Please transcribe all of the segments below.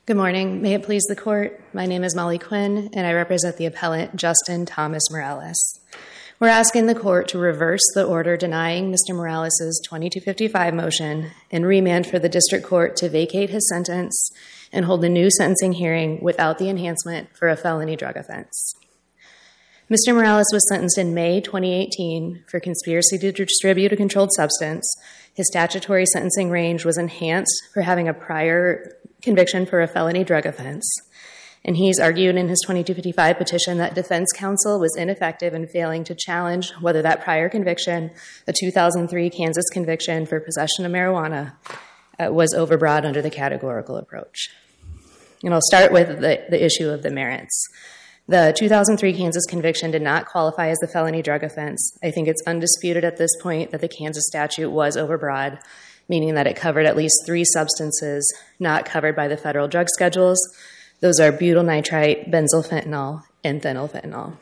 Good morning. May it please the court. My name is Molly Quinn, and I represent the appellant Justin Thomas Morales. We're asking the court to reverse the order denying Mr. Morales' 2255 motion and remand for the district court to vacate his sentence and hold a new sentencing hearing without the enhancement for a felony drug offense. Mr. Morales was sentenced in May 2018 for conspiracy to distribute a controlled substance. His statutory sentencing range was enhanced for having a prior conviction for a felony drug offense. And he's argued in his 2255 petition that defense counsel was ineffective in failing to challenge whether that prior conviction, a 2003 Kansas conviction for possession of marijuana, was overbroad under the categorical approach. And I'll start with the issue of the merits. The 2003 Kansas conviction did not qualify as a felony drug offense. I think it's undisputed at this point that the Kansas statute was overbroad, meaning that it covered at least 3 substances not covered by the federal drug schedules. Those are butyl nitrite, benzylfentanyl, and phenylfentanyl.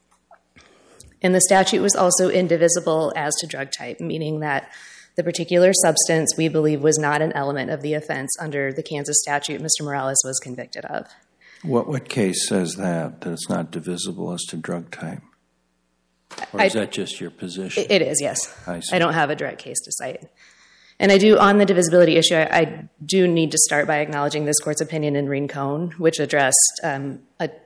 And the statute was also indivisible as to drug type, meaning that the particular substance we believe was not an element of the offense under the Kansas statute Mr. Morales was convicted of. What case says that it's not divisible as to drug type? Or is that just your position? It is, yes. I don't have a direct case to cite. And I do, on the divisibility issue, I do need to start by acknowledging this court's opinion in Rincon, which addressed, an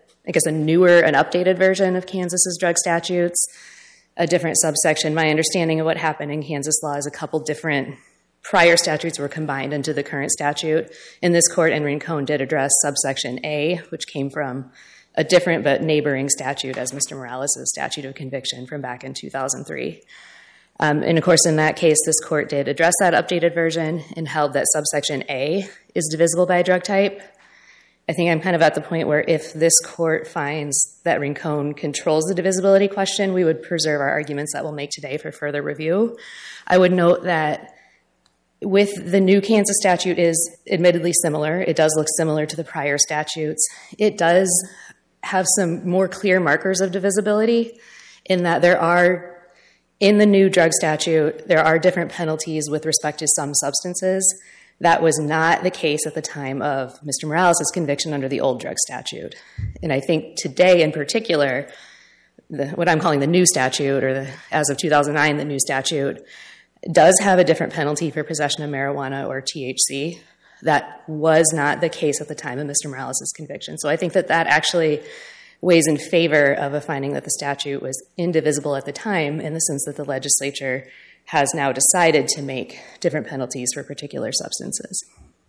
updated version of Kansas's drug statutes, a different subsection. My understanding of what happened in Kansas law is a couple different prior statutes were combined into the current statute. And this court in Rincon did address subsection A, which came from a different but neighboring statute as Mr. Morales' statute of conviction from back in 2003. And of course, in that case, this court did address that updated version and held that subsection A is divisible by drug type. I think I'm kind of at the point where if this court finds that Rincon controls the divisibility question, we would preserve our arguments that we'll make today for further review. I would note that with the new Kansas statute is admittedly similar. It does look similar to the prior statutes. It does have some more clear markers of divisibility in that there are, in the new drug statute, there are different penalties with respect to some substances. That was not the case at the time of Mr. Morales' conviction under the old drug statute. And I think today in particular, what I'm calling the new statute, or as of 2009, the new statute, does have a different penalty for possession of marijuana or THC. That was not the case at the time of Mr. Morales' conviction. So I think that actually weighs in favor of a finding that the statute was indivisible at the time in the sense that the legislature has now decided to make different penalties for particular substances.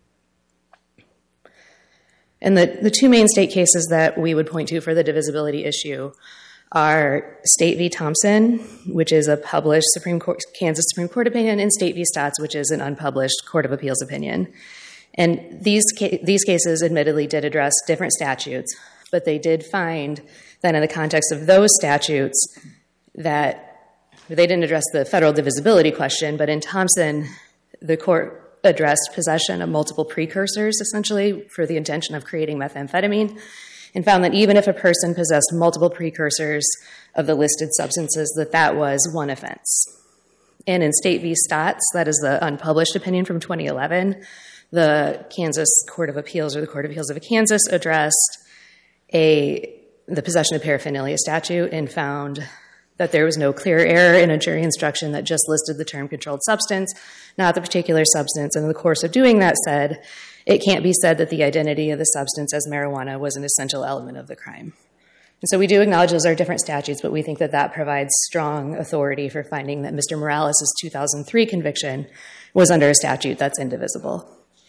And the 2 main state cases that we would point to for the divisibility issue are State v. Thompson, which is a published Kansas Supreme Court opinion, and State v. Stotts, which is an unpublished Court of Appeals opinion. And these cases admittedly did address different statutes, but they did find that in the context of those statutes that they didn't address the federal divisibility question, but in Thompson, the court addressed possession of multiple precursors, essentially, for the intention of creating methamphetamine, and found that even if a person possessed multiple precursors of the listed substances, that was one offense. And in State v. Stotts, that is the unpublished opinion from 2011, the Kansas Court of Appeals, or the Court of Appeals of Kansas, addressed the possession of paraphernalia statute and found that there was no clear error in a jury instruction that just listed the term controlled substance, not the particular substance. And in the course of doing that said, it can't be said that the identity of the substance as marijuana was an essential element of the crime. And so we do acknowledge those are different statutes, but we think that provides strong authority for finding that Mr. Morales' 2003 conviction was under a statute that's indivisible.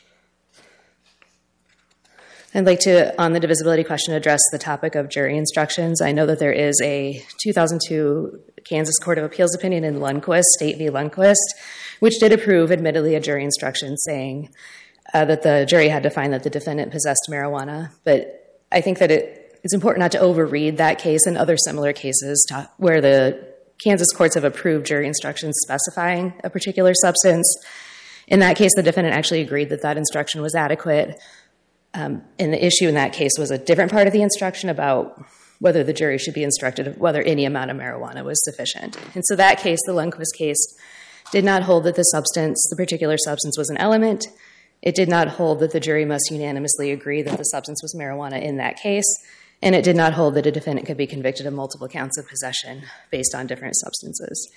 I'd like to, on the divisibility question, address the topic of jury instructions. I know that there is a 2002 Kansas Court of Appeals opinion in Lundquist, State v. Lundquist, which did approve, admittedly, a jury instruction saying that the jury had to find that the defendant possessed marijuana. But I think that it's important not to overread that case and other similar cases where the Kansas courts have approved jury instructions specifying a particular substance. In that case, the defendant actually agreed that instruction was adequate. And the issue in that case was a different part of the instruction about whether the jury should be instructed of whether any amount of marijuana was sufficient. And so that case, the Lundquist case, did not hold that the particular substance was an element. It did not hold that the jury must unanimously agree that the substance was marijuana in that case, and it did not hold that a defendant could be convicted of multiple counts of possession based on different substances.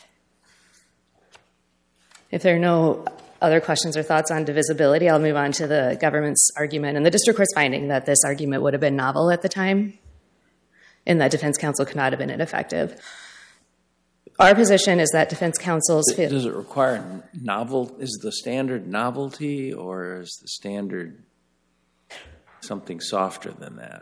If there are no other questions or thoughts on divisibility, I'll move on to the government's argument and the district court's finding that this argument would have been novel at the time and that defense counsel could not have been ineffective. Our position is that defense counsel's... Does it require novel? Is the standard novelty, or is the standard something softer than that?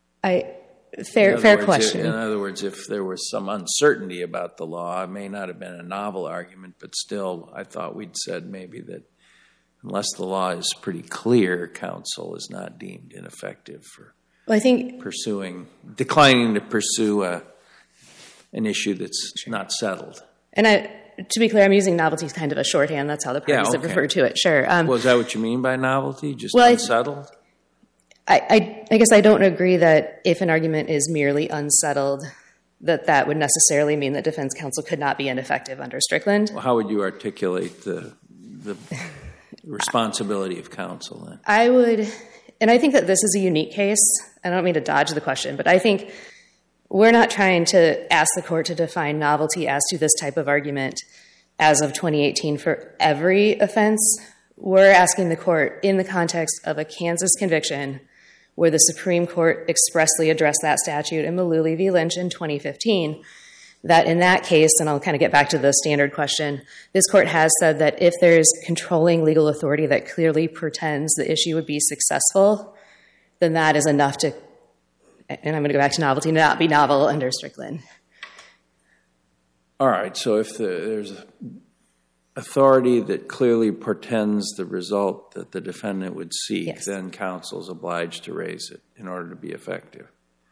Fair question. In other words, if there was some uncertainty about the law, it may not have been a novel argument, but still, I thought we'd said maybe that unless the law is pretty clear, counsel is not deemed ineffective for declining to pursue an issue that's not settled. And to be clear, I'm using novelty as kind of a shorthand. That's how the parties have referred to it. Sure. Well, is that what you mean by novelty? Just unsettled? I guess I don't agree that if an argument is merely unsettled, that would necessarily mean that defense counsel could not be ineffective under Strickland. Well, how would you articulate the responsibility of counsel then? I would, and I think that this is a unique case. I don't mean to dodge the question, but I think we're not trying to ask the court to define novelty as to this type of argument as of 2018 for every offense. We're asking the court, in the context of a Kansas conviction where the Supreme Court expressly addressed that statute in Mullooly v. Lynch in 2015, that in that case, and I'll kind of get back to the standard question, this court has said that if there's controlling legal authority that clearly pretends the issue would be successful, then that is enough to, and I'm going to go back to novelty, not be novel under Strickland. All right, so if there's authority that clearly portends the result that the defendant would seek, yes, then counsel is obliged to raise it in order to be effective.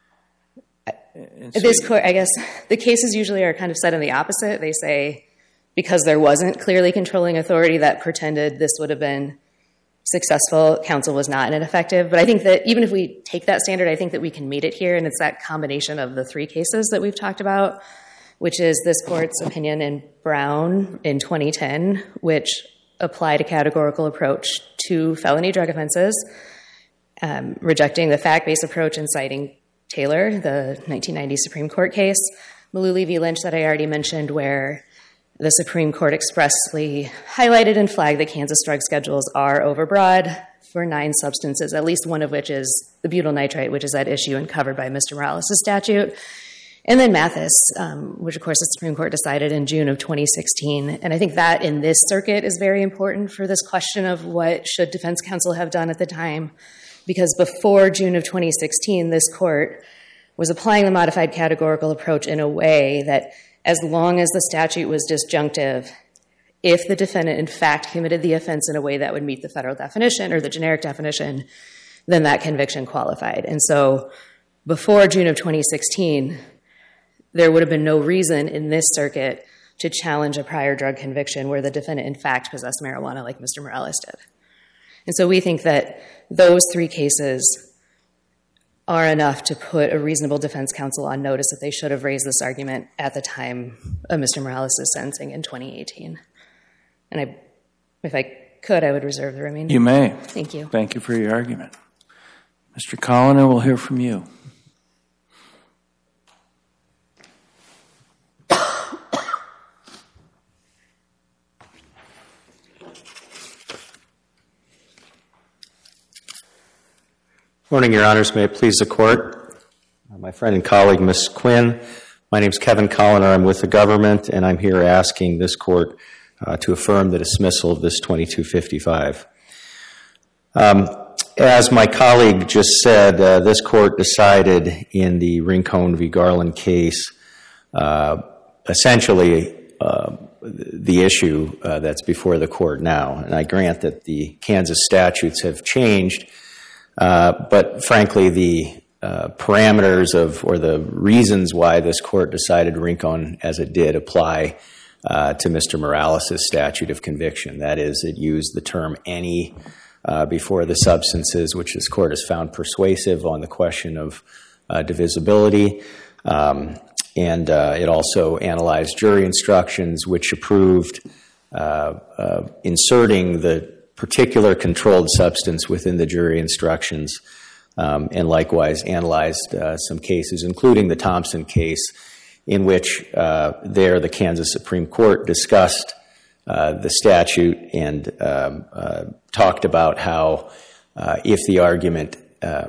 This court, I guess, the cases usually are kind of set in the opposite. They say because there wasn't clearly controlling authority that pretended this would have been successful, counsel was not ineffective. But I think that even if we take that standard, I think that we can meet it here, and it's that combination of the three cases that we've talked about, which is this court's opinion in Brown in 2010, which applied a categorical approach to felony drug offenses, rejecting the fact-based approach and citing Taylor, the 1990 Supreme Court case, Mullooly v. Lynch that I already mentioned, where the Supreme Court expressly highlighted and flagged that Kansas drug schedules are overbroad for 9 substances, at least one of which is the butyl nitrite, which is at issue and covered by Mr. Morales' statute. And then Mathis, which of course the Supreme Court decided in June of 2016. And I think that in this circuit is very important for this question of what should defense counsel have done at the time. Because before June of 2016, this court was applying the modified categorical approach in a way that as long as the statute was disjunctive, if the defendant in fact committed the offense in a way that would meet the federal definition or the generic definition, then that conviction qualified. And so before June of 2016, there would have been no reason in this circuit to challenge a prior drug conviction where the defendant in fact possessed marijuana like Mr. Morales did. And so we think that those 3 cases are enough to put a reasonable defense counsel on notice that they should have raised this argument at the time of Mr. Morales' sentencing in 2018. And if I could, I would reserve the remaining. You may. Thank you. Thank you for your argument. Mr. Colliner, we'll hear from you. Morning, Your Honors. May it please the Court. My friend and colleague, Ms. Quinn. My name is Kevin Colliner. I'm with the government, and I'm here asking this Court to affirm the dismissal of this 2255. As my colleague just said, this Court decided in the Rincon v. Garland case essentially the issue that's before the Court now. And I grant that the Kansas statutes have changed, but frankly, the parameters of, or the reasons why this Court decided Rincon as it did apply to Mr. Morales' statute of conviction. That is, it used the term any before the substances, which this Court has found persuasive on the question of divisibility. And it also analyzed jury instructions, which approved inserting the particular controlled substance within the jury instructions, and likewise analyzed some cases, including the Thompson case, in which the Kansas Supreme Court discussed the statute and talked about how if the argument,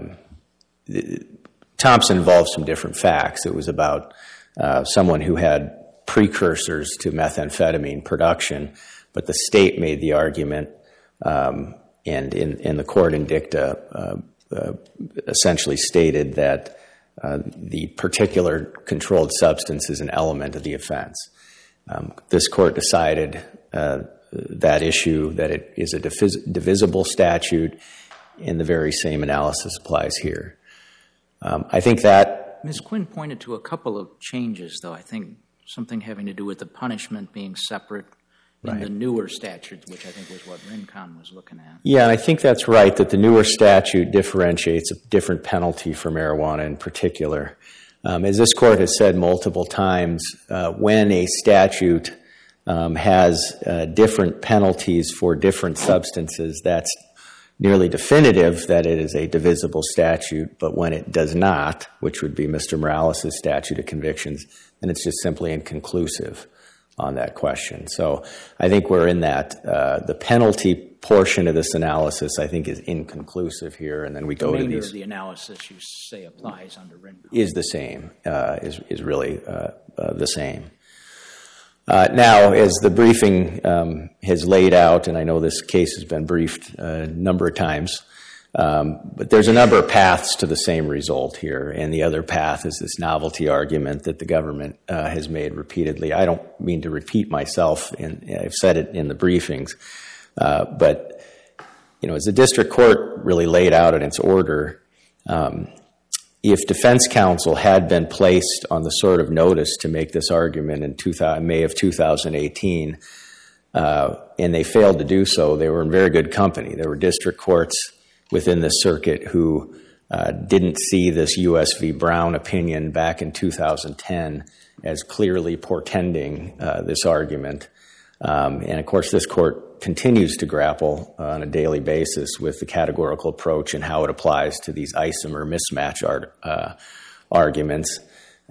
Thompson involved some different facts. It was about someone who had precursors to methamphetamine production, but the state made the argument, and in the court in dicta essentially stated that the particular controlled substance is an element of the offense. This court decided that issue, that it is a divisible statute, and the very same analysis applies here. I think that Ms. Quinn pointed to a couple of changes, though. I think something having to do with the punishment being separate in the newer statutes, which I think was what Rincon was looking at. Yeah, and I think that's right, that the newer statute differentiates a different penalty for marijuana in particular. As this court has said multiple times, when a statute has different penalties for different substances, that's nearly definitive that it is a divisible statute, but when it does not, which would be Mr. Morales' statute of convictions, then it's just simply inconclusive on that question. So I think we're in that. The penalty portion of this analysis, I think, is inconclusive here, and then we go to these. The remainder of the analysis you say applies under Rincon. Is the same, is really the same. Now, as the briefing has laid out, and I know this case has been briefed a number of times, but there's a number of paths to the same result here, and the other path is this novelty argument that the government has made repeatedly. I don't mean to repeat myself, and I've said it in the briefings, but as the district court really laid out in its order, if defense counsel had been placed on the sort of notice to make this argument in May of 2018, and they failed to do so, they were in very good company. There were district courts within the circuit who didn't see this U.S. v. Brown opinion back in 2010 as clearly portending this argument. And, of course, this court continues to grapple on a daily basis with the categorical approach and how it applies to these isomer mismatch arguments.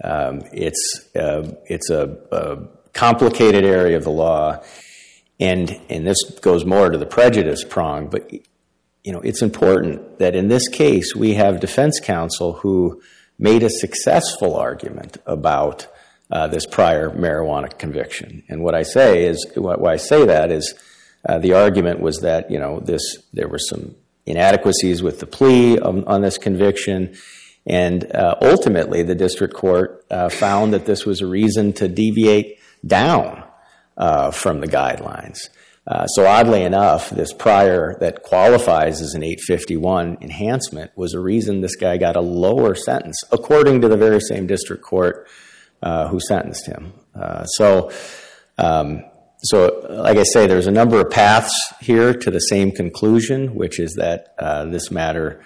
It's a complicated area of the law, and this goes more to the prejudice prong, but it's important that in this case we have defense counsel who made a successful argument about this prior marijuana conviction. And why I say that is the argument was that there were some inadequacies with the plea on this conviction, and ultimately the district court found that this was a reason to deviate down from the guidelines. So oddly enough, this prior that qualifies as an 851 enhancement was a reason this guy got a lower sentence, according to the very same district court who sentenced him. So like I say, there's a number of paths here to the same conclusion, which is that this matter,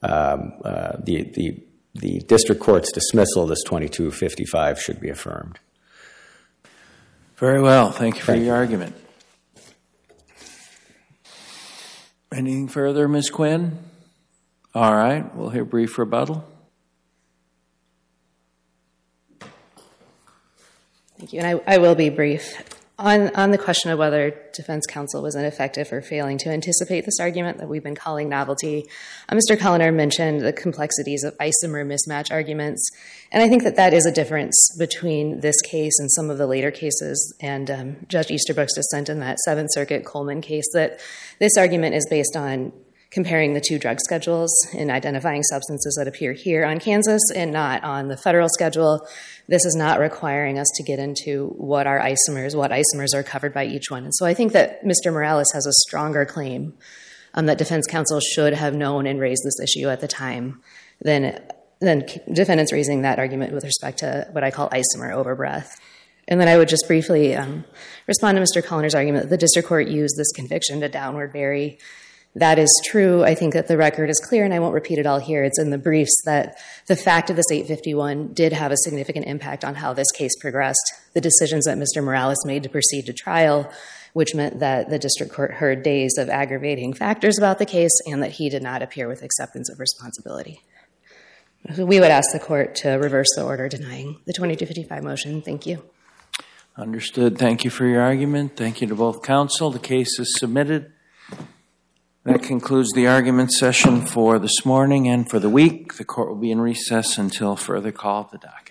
the district court's dismissal of this 2255 should be affirmed. Very well. Thank you for your argument. Anything further, Ms. Quinn? All right. We'll hear brief rebuttal. Thank you, and I will be brief. On the question of whether defense counsel was ineffective for failing to anticipate this argument that we've been calling novelty, Mr. Colliner mentioned the complexities of isomer mismatch arguments, and I think that is a difference between this case and some of the later cases, and Judge Easterbrook's dissent in that Seventh Circuit Coleman case, that this argument is based on comparing the two drug schedules and identifying substances that appear here on Kansas and not on the federal schedule. This is not requiring us to get into what isomers are covered by each one. And so I think that Mr. Morales has a stronger claim that defense counsel should have known and raised this issue at the time than defendants raising that argument with respect to what I call isomer overbreath. And then I would just briefly respond to Mr. Colliner's argument that the district court used this conviction to downward vary. That is true. I think that the record is clear, and I won't repeat it all here. It's in the briefs that the fact of this 851 did have a significant impact on how this case progressed. The decisions that Mr. Morales made to proceed to trial which meant that the district court heard days of aggravating factors about the case and that he did not appear with acceptance of responsibility. We would ask the court to reverse the order denying the 2255 motion. Thank you. Understood. Thank you for your argument. Thank you to both counsel. The case is submitted. That concludes the argument session for this morning and for the week. The court will be in recess until further call of the docket.